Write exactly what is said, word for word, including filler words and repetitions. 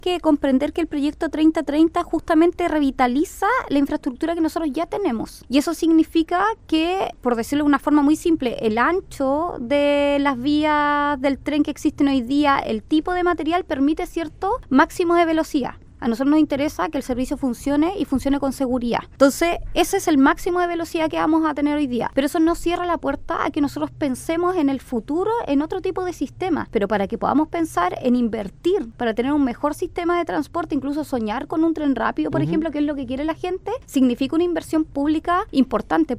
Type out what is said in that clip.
que comprender que el proyecto treinta treinta justamente revitaliza la infraestructura que nosotros ya tenemos. Y eso significa que, por decirlo de una forma muy simple, el ancho de las vías del tren que existen hoy día, el tipo de material permite cierto máximo de velocidad. A nosotros nos interesa que el servicio funcione y funcione con seguridad. Entonces, ese es el máximo de velocidad que vamos a tener hoy día. Pero eso no cierra la puerta a que nosotros pensemos en el futuro en otro tipo de sistema. Pero para que podamos pensar en invertir, para tener un mejor sistema de transporte, incluso soñar con un tren rápido, por uh-huh. ejemplo, que es lo que quiere la gente, significa una inversión pública importante.